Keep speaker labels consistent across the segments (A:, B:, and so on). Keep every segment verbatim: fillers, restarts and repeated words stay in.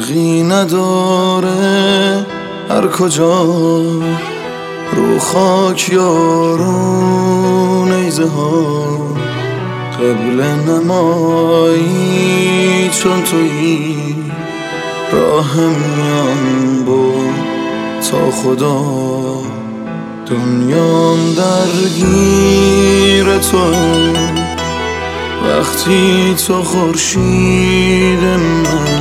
A: فرقی نداره هر کجا رو خاک یارو نیزه ها قبل نمایی چون تویی راه میان با تا خدا دنیام درگیر تو وقتی تو خورشید من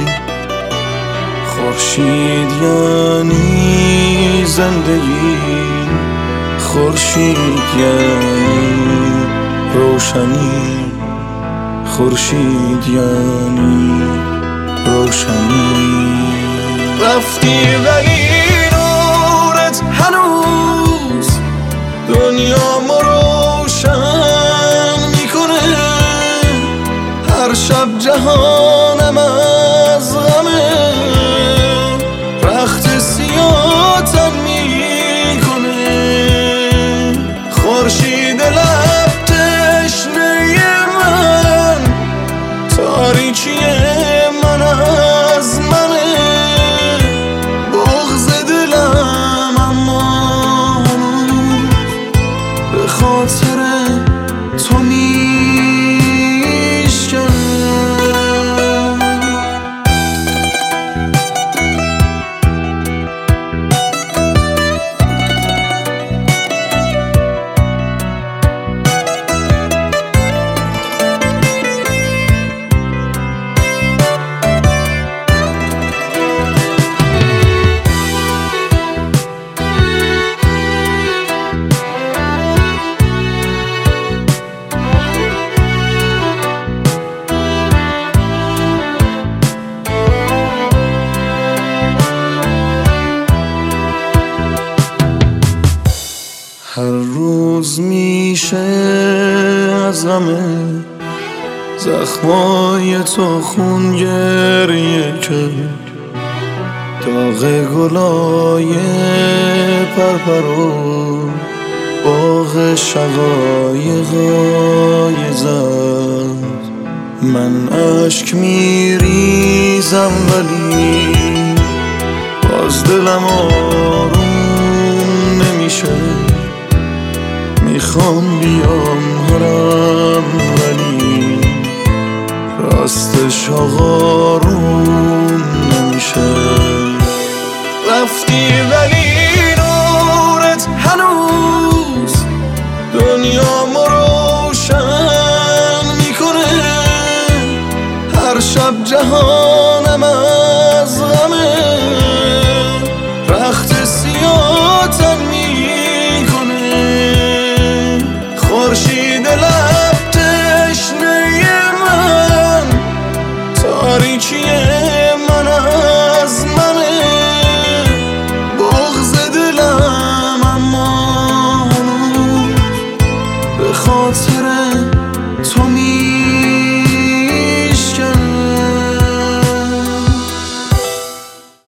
A: خورشید یعنی زندگی خورشید یعنی روشنی خورشید یعنی روشنی رفتی ولی نورت هنوز دنیا ما روشن میکنه هر شب جهانم از غمه رخت سیاتم میکنه خورشید لب تشنه من تاریکی من از منه بغض دلم اما به خاطر تو میشکنه هر روز میشه از غمه زخمای تو خون گریه که داغ گلای پرپرو باغ شقایقای زد من اشک میریزم ولی باز دلم آروم نمیشه میخوام بیام هرم ولی راستش آروم نمیشه رفتی ولی نورت هنوز دنیا ما روشن میکنه هر شب جهان